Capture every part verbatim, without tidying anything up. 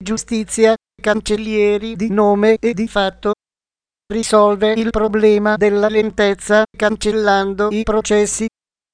giustizia, cancellieri di nome e di fatto. Risolve il problema della lentezza cancellando i processi.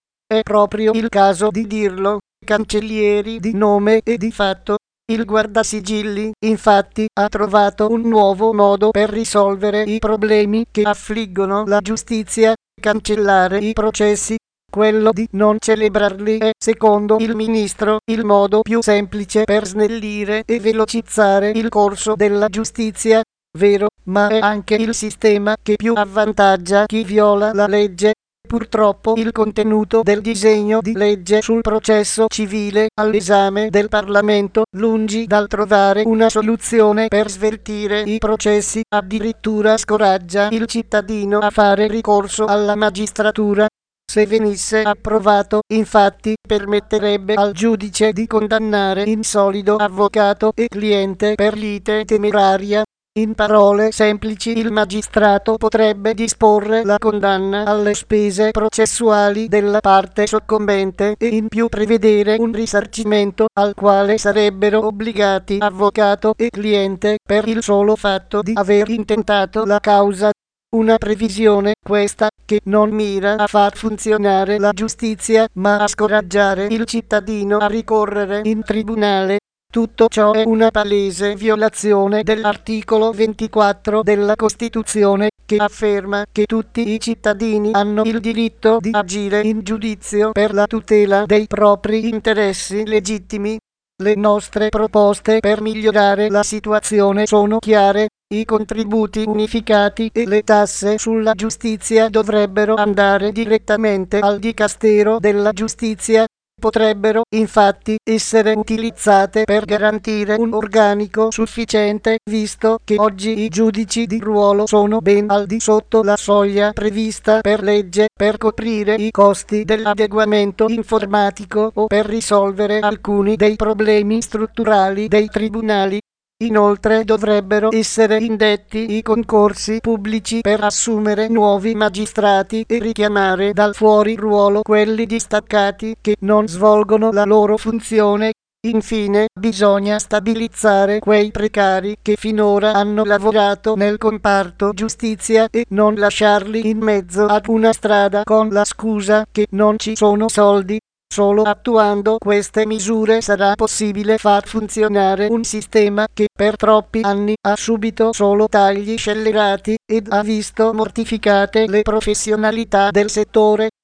È proprio il caso di dirlo, cancellieri di nome e di fatto. Il guardasigilli, infatti, ha trovato un nuovo modo per risolvere i problemi che affliggono la giustizia, cancellare i processi. Quello di non celebrarli è, secondo il ministro, il modo più semplice per snellire e velocizzare il corso della giustizia. Vero, ma è anche il sistema che più avvantaggia chi viola la legge. Purtroppo il contenuto del disegno di legge sul processo civile all'esame del Parlamento, lungi dal trovare una soluzione per sveltire i processi, addirittura scoraggia il cittadino a fare ricorso alla magistratura. Se venisse approvato, infatti, permetterebbe al giudice di condannare in solido avvocato e cliente per lite temeraria. In parole semplici, il magistrato potrebbe disporre la condanna alle spese processuali della parte soccombente e in più prevedere un risarcimento al quale sarebbero obbligati avvocato e cliente per il solo fatto di aver intentato la causa. Una previsione, questa, che non mira a far funzionare la giustizia, ma a scoraggiare il cittadino a ricorrere in tribunale. Tutto ciò è una palese violazione dell'articolo ventiquattro della Costituzione, che afferma che tutti i cittadini hanno il diritto di agire in giudizio per la tutela dei propri interessi legittimi. Le nostre proposte per migliorare la situazione sono chiare. I contributi unificati e le tasse sulla giustizia dovrebbero andare direttamente al Dicastero della Giustizia. Potrebbero, infatti, essere utilizzate per garantire un organico sufficiente, visto che oggi i giudici di ruolo sono ben al di sotto la soglia prevista per legge per coprire i costi dell'adeguamento informatico o per risolvere alcuni dei problemi strutturali dei tribunali. Inoltre dovrebbero essere indetti i concorsi pubblici per assumere nuovi magistrati e richiamare dal fuori ruolo quelli distaccati che non svolgono la loro funzione. Infine, bisogna stabilizzare quei precari che finora hanno lavorato nel comparto giustizia e non lasciarli in mezzo ad una strada con la scusa che non ci sono soldi. Solo attuando queste misure sarà possibile far funzionare un sistema che per troppi anni ha subito solo tagli scellerati ed ha visto mortificate le professionalità del settore.